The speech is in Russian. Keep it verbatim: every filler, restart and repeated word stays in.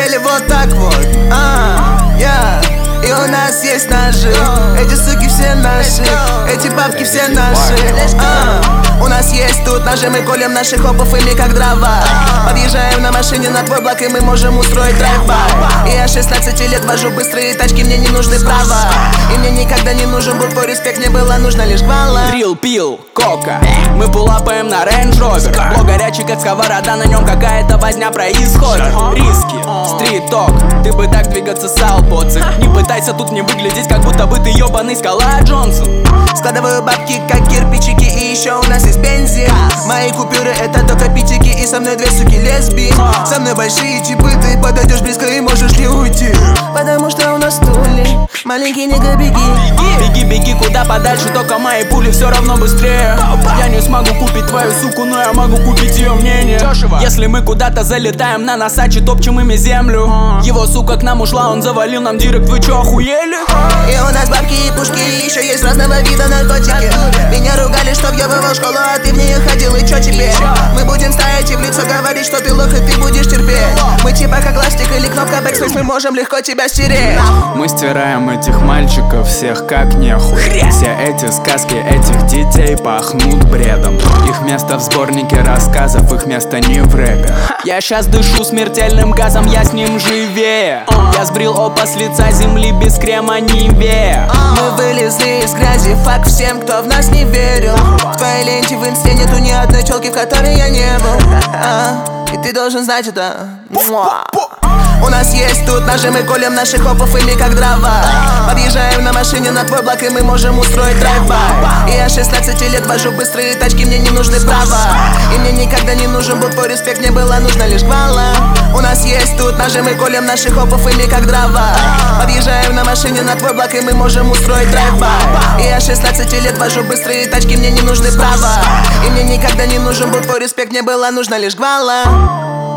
хотели вот так вот, а, yeah. И у нас есть ножи, эти суки все наши, эти бабки все наши, а. У нас есть тут ножи, мы колем наших опов ими как дрова. Подъезжаем на машине на твой блок, и мы можем устроить драйв-бай. И я шестнадцати лет вожу быстрые тачки, мне не нужны права. И мне никогда не нужен был твой респект, мне было нужно лишь гвала. Дрил, пил, кока, мы пулапаем на Range Rover. Блок горячий, как сковорода, на нем какая-то возня происходит. Риски, стрит-ток, ты бы так двигаться сал, поцик. Не пытайся тут не выглядеть, как будто бы ты ебаный Скала Джонсон. Складываю бабки, как кирпичики, и еще у нас есть бензин. Мои купюры это только питики, и со мной две суки лесби. Со мной большие чипы, ты подойдешь близко и можешь не уйти. Потому что у нас стулья, маленький нигга, беги. Беги, беги куда подальше, только мои пули все равно быстрее. Я не смогу купить твою суку, но я могу купить ее мнение. Если мы куда-то залетаем на носачи, топчем ими землю. Его сука к нам ушла, он завалил нам директ, вы чё, охуели? И у нас бабки и пушки, и еще есть разного вида наркотики. Меня ругали, что я вывел школу, а ты в нее ходил, и чё теперь? Мы будем стоять и в лицо говорить, что ты лох, и ты будешь терпеть. Мы типа как ластик или кнопка backspace, мы можем легко тебя стереть. Мы стираем этих мальчиков всех как нехуй. Все эти сказки этих детей пахнут бредом. Их место в сборнике рассказов, их место не в рэпе. Я щас дышу смертельным газом, я с ним живее. Я сбрил опа с лица земли, без крема Нивея. Мы вылезли из грязи, фак всем, кто в нас не верил. В твоей ленте в инсте нету ни одной челки, в которой я не был, а, и ты должен знать это. У нас есть тут ножи, мы колем наших опов ими как дрова. Подъезжаем на машине на твой блок, и мы можем устроить драйв-бай. И я шестнадцати лет вожу быстрые тачки, мне не нужны права. И мне никогда не нужен был твой респект, мне было нужно лишь гвала. У нас есть тут ножи, мы колем наших опов ими как дрова. Подъезжаем на машине на твой блок, и мы можем устроить драйв-бай. И я шестнадцати лет вожу быстрые тачки, мне не нужны права. И мне никогда не нужен был твой респект, мне было нужно лишь гвала.